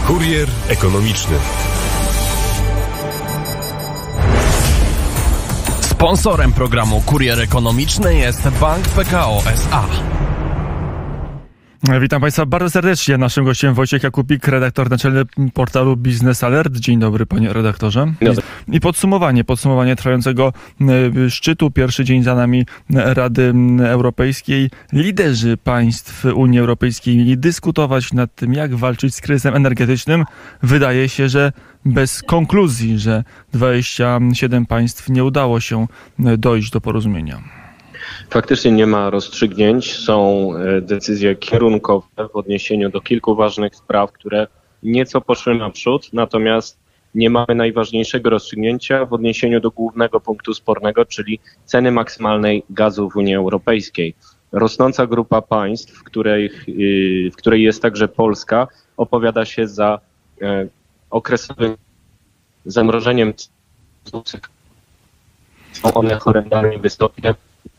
Kurier ekonomiczny. Sponsorem programu Kurier Ekonomiczny jest Bank Pekao S.A. Witam Państwa bardzo serdecznie. Naszym gościem Wojciech Jakubik, redaktor naczelny portalu Biznes Alert. Dzień dobry, panie redaktorze. I podsumowanie trwającego szczytu. Pierwszy dzień za nami Rady Europejskiej. Liderzy państw Unii Europejskiej mieli dyskutować nad tym, jak walczyć z kryzysem energetycznym. Wydaje się, że bez konkluzji, że 27 państw nie udało się dojść do porozumienia. Faktycznie nie ma rozstrzygnięć, są decyzje kierunkowe w odniesieniu do kilku ważnych spraw, które nieco poszły naprzód, natomiast nie mamy najważniejszego rozstrzygnięcia w odniesieniu do głównego punktu spornego, czyli ceny maksymalnej gazu w Unii Europejskiej. Rosnąca grupa państw, w której jest także Polska, opowiada się za okresowym zamrożeniem cen. Są one horrendalnie wysokie,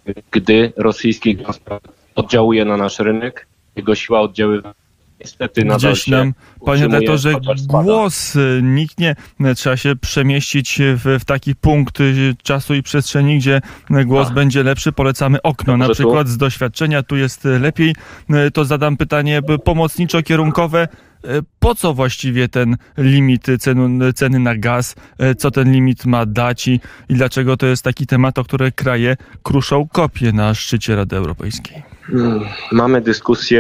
gdy rosyjski gaz oddziałuje na nasz rynek, jego siła oddziaływania niestety nadal gdzieś nam, panie redaktorze, głos niknie. Trzeba się przemieścić w taki punkt czasu i przestrzeni, gdzie głos będzie lepszy. Polecamy okno, na przykład z doświadczenia. Tu jest lepiej. To zadam pytanie pomocniczo-kierunkowe. Po co właściwie ten limit ceny na gaz? Co ten limit ma dać i dlaczego to jest taki temat, o który kraje kruszą kopie na szczycie Rady Europejskiej? Mamy dyskusję,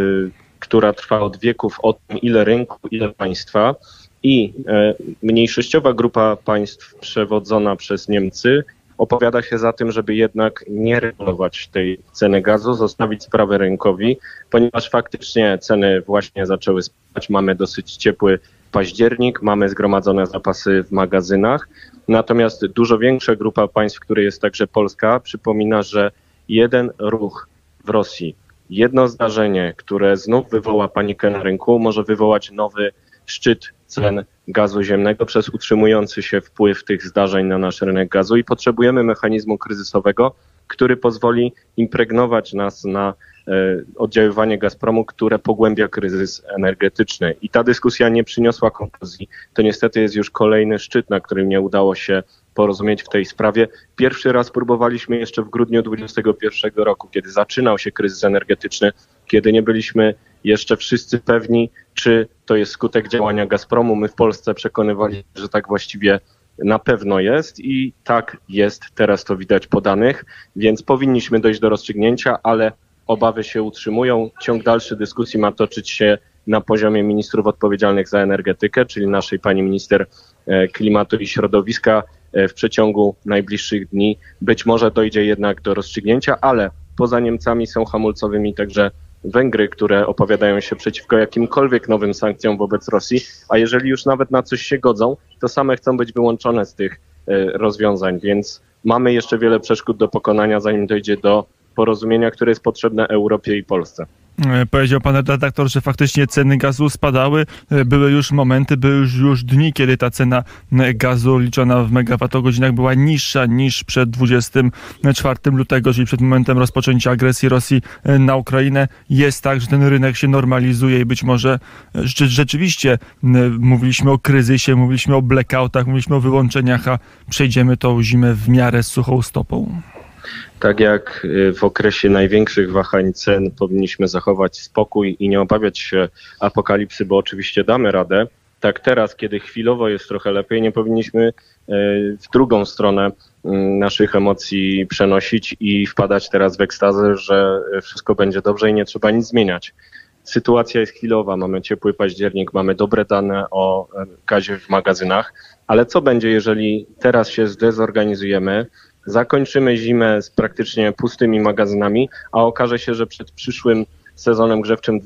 która trwa od wieków o tym, ile rynku, ile państwa i mniejszościowa grupa państw przewodzona przez Niemcy opowiada się za tym, żeby jednak nie regulować tej ceny gazu, zostawić sprawę rynkowi, ponieważ faktycznie ceny właśnie zaczęły spadać. Mamy dosyć ciepły październik, mamy zgromadzone zapasy w magazynach. Natomiast dużo większa grupa państw, w której jest także Polska, przypomina, że jeden ruch w Rosji, jedno zdarzenie, które znów wywoła panikę na rynku, może wywołać nowy szczyt cen gazu ziemnego przez utrzymujący się wpływ tych zdarzeń na nasz rynek gazu i potrzebujemy mechanizmu kryzysowego, który pozwoli impregnować nas na oddziaływanie Gazpromu, które pogłębia kryzys energetyczny. I ta dyskusja nie przyniosła konkluzji. To niestety jest już kolejny szczyt, na którym nie udało się porozumieć w tej sprawie. Pierwszy raz próbowaliśmy jeszcze w grudniu 2021 roku, kiedy zaczynał się kryzys energetyczny, kiedy nie byliśmy jeszcze wszyscy pewni, czy to jest skutek działania Gazpromu. My w Polsce przekonywali, że tak właściwie na pewno jest i tak jest, teraz to widać po danych, więc powinniśmy dojść do rozstrzygnięcia, ale obawy się utrzymują. Ciąg dalszy dyskusji ma toczyć się na poziomie ministrów odpowiedzialnych za energetykę, czyli naszej pani minister klimatu i środowiska. W przeciągu najbliższych dni być może dojdzie jednak do rozstrzygnięcia, ale poza Niemcami są hamulcowymi także Węgry, które opowiadają się przeciwko jakimkolwiek nowym sankcjom wobec Rosji, a jeżeli już nawet na coś się godzą, to same chcą być wyłączone z tych rozwiązań, więc mamy jeszcze wiele przeszkód do pokonania, zanim dojdzie do porozumienia, które jest potrzebne Europie i Polsce. Powiedział pan redaktor, że faktycznie ceny gazu spadały. Były już momenty, były już dni, kiedy ta cena gazu liczona w megawattogodzinach była niższa niż przed 24 lutego, czyli przed momentem rozpoczęcia agresji Rosji na Ukrainę. Jest tak, że ten rynek się normalizuje i być może rzeczywiście mówiliśmy o kryzysie, mówiliśmy o blackoutach, mówiliśmy o wyłączeniach, a przejdziemy tą zimę w miarę suchą stopą. Tak jak w okresie największych wahań cen powinniśmy zachować spokój i nie obawiać się apokalipsy, bo oczywiście damy radę, tak teraz, kiedy chwilowo jest trochę lepiej, nie powinniśmy w drugą stronę naszych emocji przenosić i wpadać teraz w ekstazę, że wszystko będzie dobrze i nie trzeba nic zmieniać. Sytuacja jest chwilowa, mamy ciepły październik, mamy dobre dane o gazie w magazynach, ale co będzie, jeżeli teraz się zdezorganizujemy, zakończymy zimę z praktycznie pustymi magazynami, a okaże się, że przed przyszłym sezonem grzewczym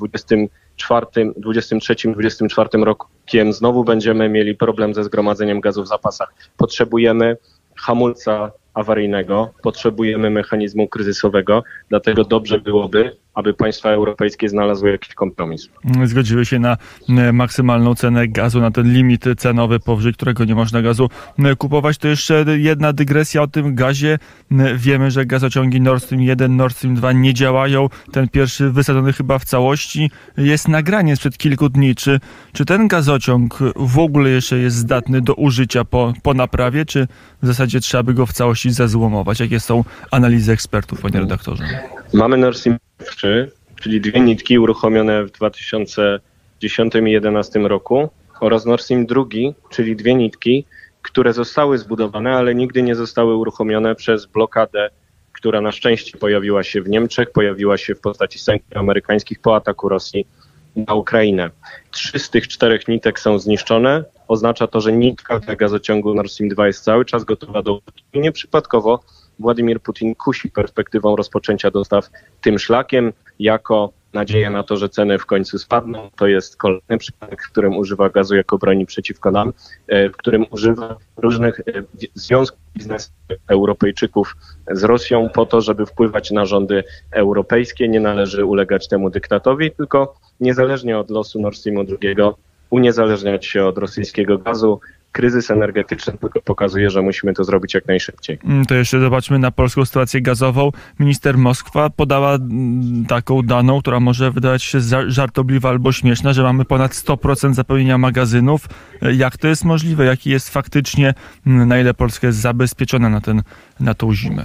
2023-2024 rokiem znowu będziemy mieli problem ze zgromadzeniem gazu w zapasach. Potrzebujemy hamulca awaryjnego, potrzebujemy mechanizmu kryzysowego, dlatego dobrze byłoby, aby państwa europejskie znalazły jakiś kompromis. Zgodziły się na maksymalną cenę gazu, na ten limit cenowy, powyżej którego nie można gazu kupować. To jeszcze jedna dygresja o tym gazie. Wiemy, że gazociągi Nord Stream 1, Nord Stream 2 nie działają. Ten pierwszy wysadzony chyba w całości. Jest nagranie sprzed kilku dni. Czy ten gazociąg w ogóle jeszcze jest zdatny do użycia po naprawie, czy w zasadzie trzeba by go w całości zezłomować? Jakie są analizy ekspertów, panie redaktorze? Mamy Nord Stream 3, czyli 2 nitki uruchomione w 2010 i 2011 roku oraz Nord Stream 2, czyli 2 nitki, które zostały zbudowane, ale nigdy nie zostały uruchomione przez blokadę, która na szczęście pojawiła się w Niemczech, pojawiła się w postaci sankcji amerykańskich po ataku Rosji na Ukrainę. 3 z tych 4 nitek są zniszczone. Oznacza to, że nitka gazociągu Nord Stream 2 jest cały czas gotowa do użytku. Nieprzypadkowo Władimir Putin kusi perspektywą rozpoczęcia dostaw tym szlakiem, jako nadzieję na to, że ceny w końcu spadną. To jest kolejny przypadek, w którym używa gazu jako broni przeciwko nam, w którym używa różnych związków biznesowych Europejczyków z Rosją po to, żeby wpływać na rządy europejskie. Nie należy ulegać temu dyktatowi, tylko niezależnie od losu Nord Streamu 2 uniezależniać się od rosyjskiego gazu. Kryzys energetyczny tylko pokazuje, że musimy to zrobić jak najszybciej. To jeszcze zobaczmy na polską sytuację gazową. Minister Moskwa podała taką daną, która może wydawać się żartobliwa albo śmieszna, że mamy ponad 100% zapełnienia magazynów. Jak to jest możliwe? Jaki jest faktycznie, na ile Polska jest zabezpieczona na tą zimę?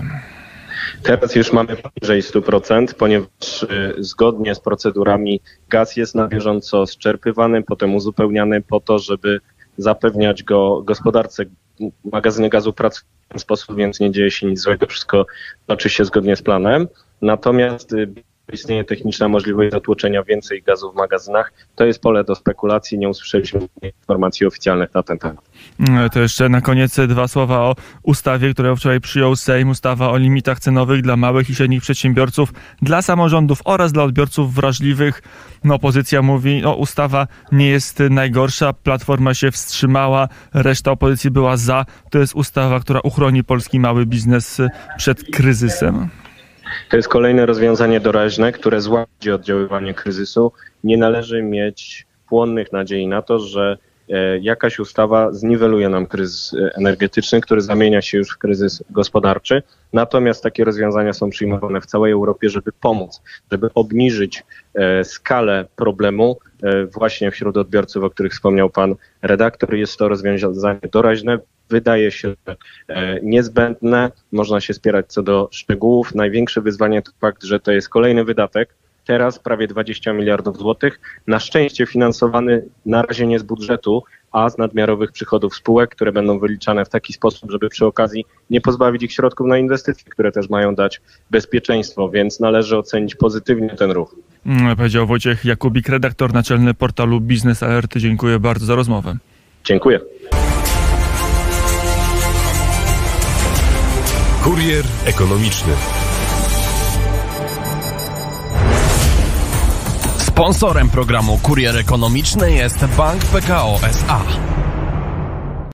Teraz już mamy poniżej 100%, ponieważ zgodnie z procedurami gaz jest na bieżąco zczerpywany, potem uzupełniany po to, żeby zapewniać go gospodarce. Magazyny gazu pracują w ten sposób, więc nie dzieje się nic złego, wszystko toczy się zgodnie z planem. Natomiast istnieje techniczna możliwość zatłoczenia więcej gazu w magazynach. To jest pole do spekulacji, nie usłyszeliśmy informacji oficjalnych na ten temat. To jeszcze na koniec 2 słowa o ustawie, którą wczoraj przyjął Sejm. Ustawa o limitach cenowych dla małych i średnich przedsiębiorców, dla samorządów oraz dla odbiorców wrażliwych. Opozycja mówi, ustawa nie jest najgorsza, Platforma się wstrzymała, reszta opozycji była za. To jest ustawa, która uchroni polski mały biznes przed kryzysem. To jest kolejne rozwiązanie doraźne, które złagodzi oddziaływanie kryzysu. Nie należy mieć płonnych nadziei na to, że jakaś ustawa zniweluje nam kryzys energetyczny, który zamienia się już w kryzys gospodarczy. Natomiast takie rozwiązania są przyjmowane w całej Europie, żeby pomóc, żeby obniżyć skalę problemu właśnie wśród odbiorców, o których wspomniał pan redaktor. Jest to rozwiązanie doraźne. Wydaje się niezbędne, można się spierać co do szczegółów. Największe wyzwanie to fakt, że to jest kolejny wydatek, teraz prawie 20 miliardów złotych, na szczęście finansowany na razie nie z budżetu, a z nadmiarowych przychodów spółek, które będą wyliczane w taki sposób, żeby przy okazji nie pozbawić ich środków na inwestycje, które też mają dać bezpieczeństwo, więc należy ocenić pozytywnie ten ruch. Powiedział Wojciech Jakubik, redaktor naczelny portalu Biznes Alerty. Dziękuję bardzo za rozmowę. Dziękuję. Kurier ekonomiczny. Sponsorem programu Kurier Ekonomiczny jest Bank Pekao S.A.